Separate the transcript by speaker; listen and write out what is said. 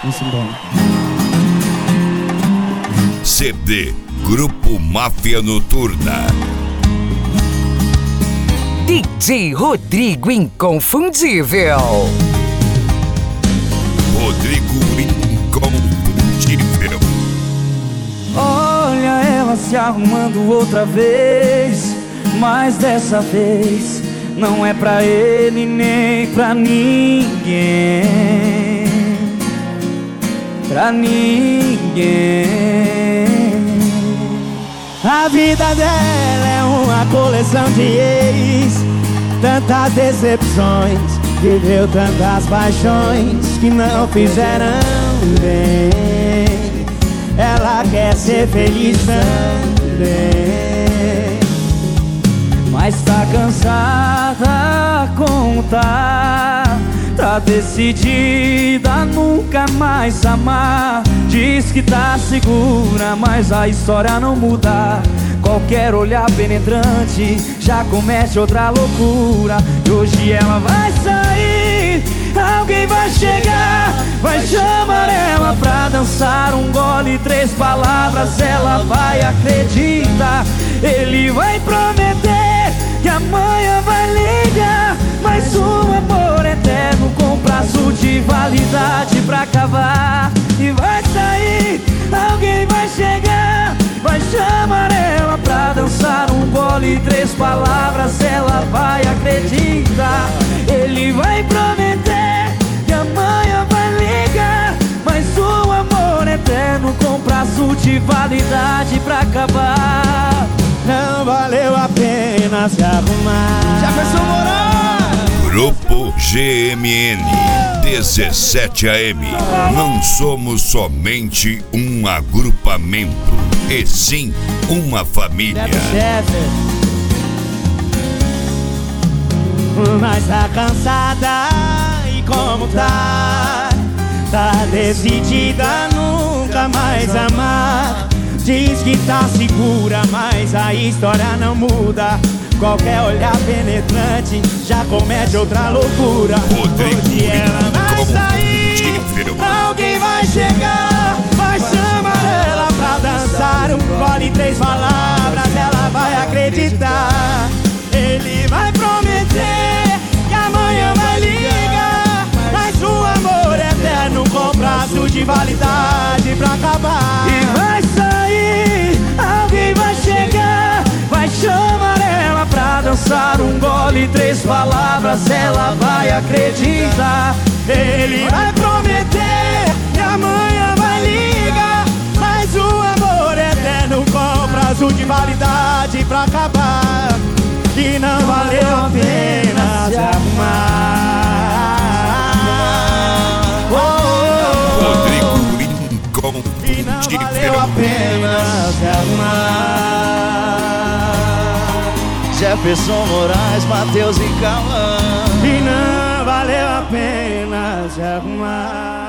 Speaker 1: Vamos embora.
Speaker 2: CD Grupo Máfia Noturna.
Speaker 3: DJ Rodrigo Inconfundível.
Speaker 2: Rodrigo Inconfundível.
Speaker 1: Olha ela se arrumando outra vez, mas dessa vez não é pra ele nem pra ninguém. Pra ninguém. A vida dela é uma coleção de ex, tantas decepções, viveu tantas paixões que não fizeram bem. Ela quer ser feliz também, mas tá cansada como tá decidida a nunca mais amar. Diz que tá segura, mas a história não muda. Qualquer olhar penetrante já comete outra loucura. E hoje ela vai sair, alguém vai chegar, vai chamar ela pra dançar um gole, 3 palavras, ela vai acreditar. Ele vai prometer que amanhã vai ligar, mas um amor eterno com prazo de validade pra acabar. E vai sair, alguém vai chegar, vai chamar ela pra dançar um gole, 3 palavras, ela vai acreditar. Ele vai prometer que amanhã vai ligar, mas um amor eterno com prazo de validade pra acabar. Não valeu a pena se arrumar. Já pensou morar?
Speaker 2: Grupo GMN 17 AM. Não somos somente um agrupamento, e sim uma família.
Speaker 1: Mas tá cansada e como tá decidida a nunca mais amar. Diz que tá segura, mas a história não muda. Qualquer olhar penetrante já comete outra loucura. Hoje ela vai sair, alguém vai chegar, vai chamar ela pra dançar um gole, 3 palavras, ela vai acreditar. Ele vai prometer que amanhã vai ligar, mas o amor eterno com prazo de validade pra acabar. E vai sair, alguém vai chegar, vai chamar ela pra dançar um gole, 3 palavras, ela vai acreditar. Ele vai prometer que amanhã vai ligar, mas o amor eterno com prazo de validade pra acabar. Que não valeu a pena se arrumar.
Speaker 2: Rodrigo Inconfundível.
Speaker 1: Que não valeu a pena se arrumar.
Speaker 4: Jefferson Moraes, Matheus e Cauã.
Speaker 1: E não valeu a pena se arrumar.